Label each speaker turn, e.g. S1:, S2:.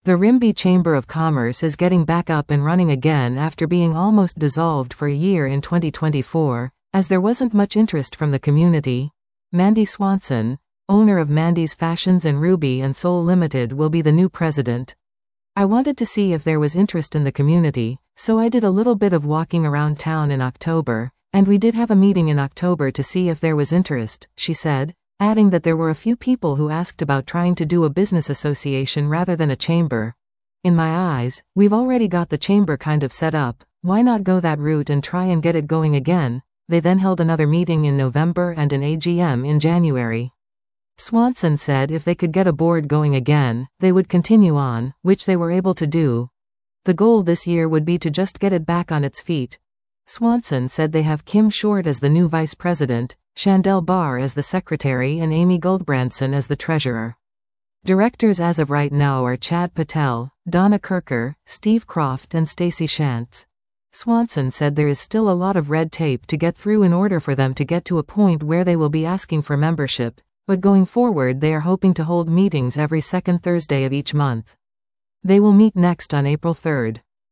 S1: The Rimby Chamber of Commerce is getting back up and running again after being almost dissolved for a year in 2024, as there wasn't much interest from the community. Mandy Swanson, owner of Mandy's Fashions and Ruby and Soul Limited, will be the new president. I wanted to see if there was interest in the community, so I did a little bit of walking around town in October, and we did have a meeting in October to see if there was interest, she said, adding that there were a few people who asked about trying to do a business association rather than a chamber. In my eyes, we've already got the chamber kind of set up, why not go that route and try and get it going again? They then held another meeting in November and an AGM in January. Swanson said if they could get a board going again, they would continue on, which they were able to do. The goal this year would be to just get it back on its feet. Swanson said they have Kim Short as the new vice president, Chandel Barr as the secretary and Amy Goldbranson as the treasurer. Directors as of right now are Chad Patel, Donna Kirker, Steve Croft and Stacey Shantz. Swanson said there is still a lot of red tape to get through in order for them to get to a point where they will be asking for membership, but going forward they are hoping to hold meetings every second Thursday of each month. They will meet next on April 3rd.